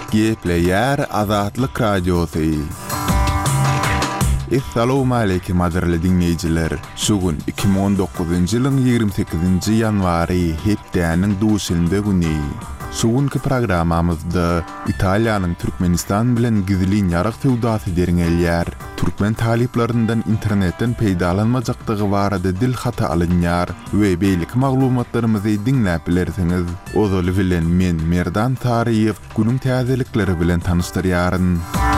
Gepleyer Azatlyk Radiosu. Assalamu alaykum aziz dinleyijiler. Şugun 2019-njy ýylyň 28-nji ýanwary hepdeniň duşynda güni. Şugunky programamyzda Italiýanyň Türkmenistan bilen gizli ýarag sowdasy derňelýär. Türkmen taliplaryndan internetden peýdalanmajakdygy barada dil hata alynýar we beýlik maglumatlarymyzy dinläp bilersiňiz. Ozal bilen men Merdan Tariýew günüň täzelikleri bilen tanışdyrýaryn.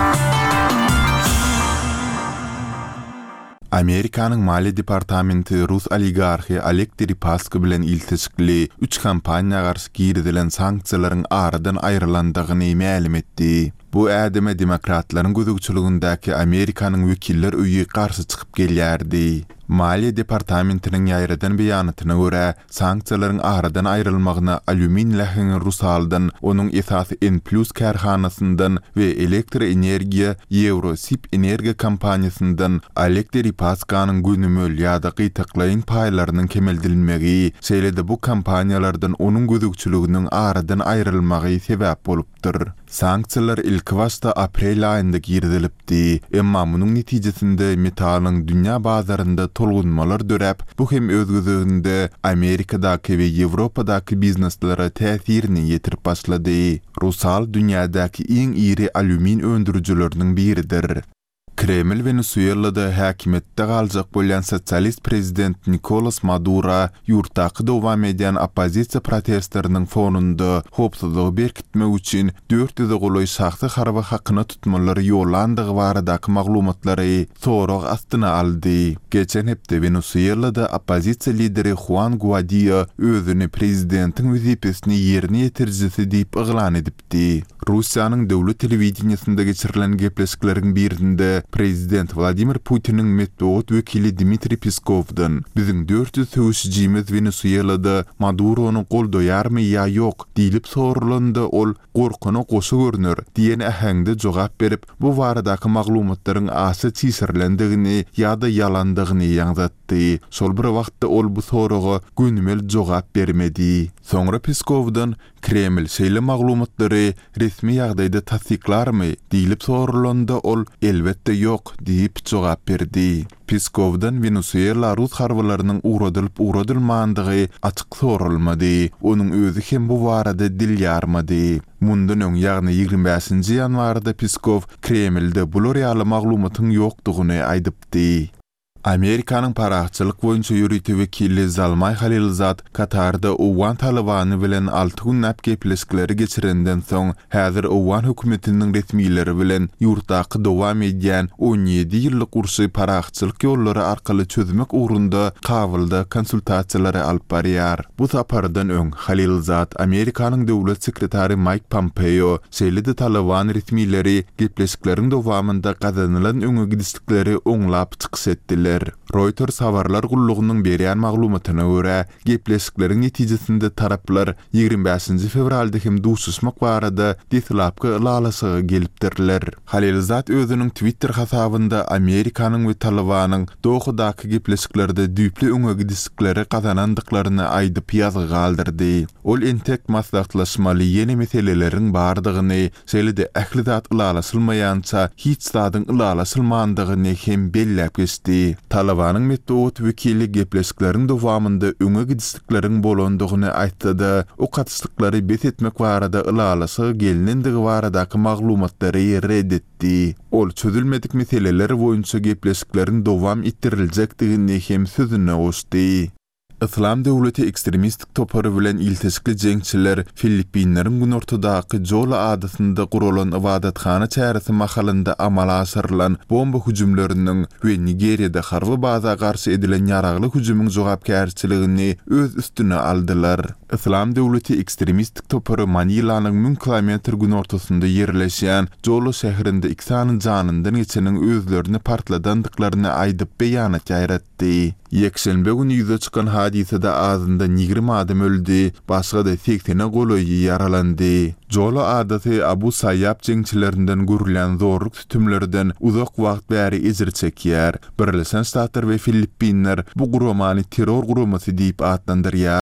Amerikanyň Maliýe Departamenti Rus oligarhy Oleg Deripaska bilen iltisikli 3 kampaniýa garşy girdilen sanksiýalaryň aradan aýrylandygyny ma'lum etdi. Bu ädeme demokratlaryň gözükçülügindäki Amerikanyň wekiller öýü garşy çykyp gelýärdi. Maliýe Departamentiniň ýaýradan beýanatyna görä, sanksiýalaryň aradan aýrylmagyna alümin lähini Rusaldan, onuň esasy N+ kärhanasyndan we elektr energiýa Eurosip energiýa kompaniýasyndan Oleg Deripaskanyň günümül ýa-da gytaklaýyn paýlarynyň kemeldilmegi, şeýle-de bu kompaniýalardan onuň gözükçülüginiň aradan aýrylmagy sebäp bolupdyr. Sanksiýalar ilk başda aprel aýynda girdilipdi, emma munyň netijesinde metalyň dünýä bazarynda tolgunmalar döräp, bu hem özgözünde Amerikadaky we Ýewropadaky bizneslere täsirini ýetirip başlady. Rusal dünýädäki iň iri alümin öndürüjileriniň biridir. Kreml Venezuelada häkimetde galjak bolýan sosialist prezident Nicolas Maduro ýurtdaky dowam edýän opozisiýa protestleriniň fonunda hopsuzlygy berkitmek üçin 400 goly şahsy harba hakyna tutmalary ýolandygy baradaky maglumatlary sorag astyna aldy. Geçen hepde Venezuelada opozisiýa lideri Juan Guaido özüni prezidentin wezipesini ýerine ýetirjisi diýip yglan edipdi. Russiýanyň döwlet telewizionyasynda geçirilen gepleşikleriň birinde Prezident Vladimir Putin'in metbuat wekili Dmitri Peskov'dan "Biziň 400 söwüşjimiz Venezuelada Maduro'nu goldoýarmy ýa ýok" diýilip sorulanda ol "Gorkuna goşy görünür" diýen ähengde jogap berip, bu baradaky maglumatlaryň asy çysyrlendigini ýa-da ýalandygyny ýaňzatdy. Şol bir wagtda ol bu soraga günümel jogap bermedi. Soňra Peskov'dan Kreml şeýle maglumatlary resmi ýagdaýda tasdiklarmy diýilip sorulanda ol "Elbetde ýok" diýip jogap berdi. Peskov'dan Venezuela Rus harbylarynyň uğradylmandygy açyk sorulmady. Onuň özü hem bu barada dil ýarmady. Mundan öň ýagny 25-nji ýanwarda Peskov Kremlde bu real maglumatyň ýokdugyny aýdypdy. Amerikanyň paraçylyk boýunça ýürüti wekili Zalmay Halilzad Katarda Owan Talabany bilen 6 gün gepleşikleri geçirenden soň häzir Owan hökümetiniň resmiýetleri bilen ýurtdaky dowam edýän 17 ýyllyk urşy paraçylyk ýollary arkaly çözmek ugrunda kabulda konsultasiýalary alyp barýar. Bu sapardan öň Halilzad Amerikanyň döwlet sekretary Mike Pompeo şeýle-de Taliban resmiýetleri gepleşikleriň dowamynda gazanylan öňe gidişlikleri oňlap çykyş etdiler. Reuters habarlar gullugynyň berýän maglumatyna görä, gepleşikleriň netijesinde taraplar 25-nji fevralda hem duşuşmak barada detlapky ýalasagy gelipdirler. Halilzat özüniň Twitter hasabynda Amerikanyň we Talibanyň Dohadaky gepleşiklerde düýpli öňe gidişlikleri gazanandyklaryny aýdyp ýazyg galdyrdy. Ol entek maslahatlaşmaly ýeni meseleleriň bardygyny, şeýle-de ähli zat ýalasylmaýança hiç zadyň ýalasylmandygyny hem bellep geçdi. Talibanyň metbuat wekili gepleşikleriň dowamynda öňe gidişlikleriň bolandygyny aýtdy-da, o gatyslyklary bet etmek barada ýalasagy gelinendigi baradaky maglumatlary reddetdi. Ol çözülmedik meseleler boýunça gepleşikleriň dowam etdiriljakdygyny hem sözüne goşdy. Islam döwleti ekstremistik topary bilen iltisikli jeňçiler Filippinleriň günortadaky Jola adasynda gurulan ibadatxana çäresi mahalynda amala aşyrylan bomba hüjümleriniň we Nigeriýada harby baza garşy edilen ýaragly hüjümüň jogapkärçiligini öz üstüne aldylar. Islam döwleti ekstremistik topary Manilanyň 1000 kilometr günortasynda ýerleşýän Jola şäherinde 2 janyndan geçeniň özlerini partladandyklaryny aýdyp beýanat ýaýratdy. Yekşenbe günü ýüze çykan hadisede azynda 20 adam öldü, başga da 80 goly yaralandy. Jola adasy Abu Sayyab jeňçilerinden görülen zorluk tütümlerden uzak wagt bäri ejir çekýär. Birleşen Ştatlar we Filippinler bu gurumany terror gurumasy diýip adlandyrýar.